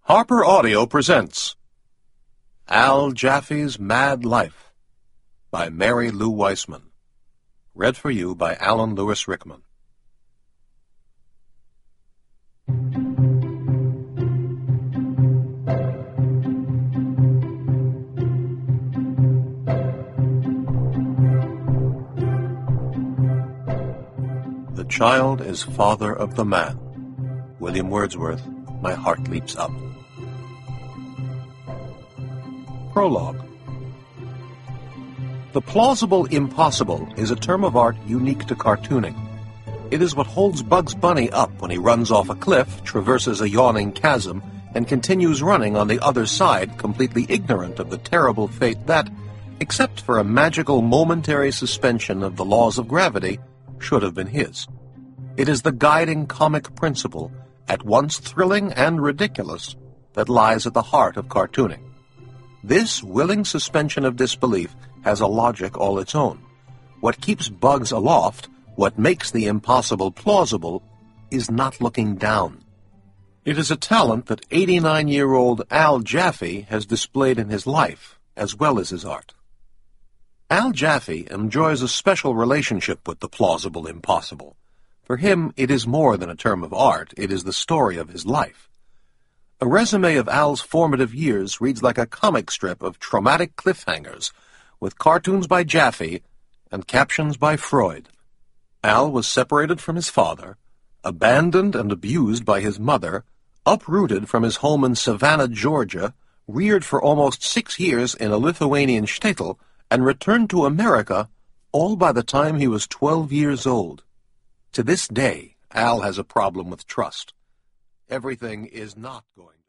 Harper Audio presents Al Jaffe's Mad Life by Mary Lou Weissman. Read for you by Alan Lewis Rickman. The child is father of the man. William Wordsworth, My Heart Leaps Up. Prologue. The plausible impossible is a term of art unique to cartooning. It is what holds Bugs Bunny up when he runs off a cliff, traverses a yawning chasm, and continues running on the other side, completely ignorant of the terrible fate that, except for a magical momentary suspension of the laws of gravity, should have been his. It is the guiding comic principle, at once thrilling and ridiculous, that lies at the heart of cartooning. This willing suspension of disbelief has a logic all its own. What keeps Bugs aloft, what makes the impossible plausible, is not looking down. It is a talent that 89-year-old Al Jaffe has displayed in his life, as well as his art. Al Jaffe enjoys a special relationship with the plausible impossible. For him, it is more than a term of art, it is the story of his life. A resume of Al's formative years reads like a comic strip of traumatic cliffhangers, with cartoons by Jaffe and captions by Freud. Al was separated from his father, abandoned and abused by his mother, uprooted from his home in Savannah, Georgia, reared for almost 6 years in a Lithuanian shtetl, and returned to America all by the time he was 12 years old. To this day, Al has a problem with trust. Everything is not going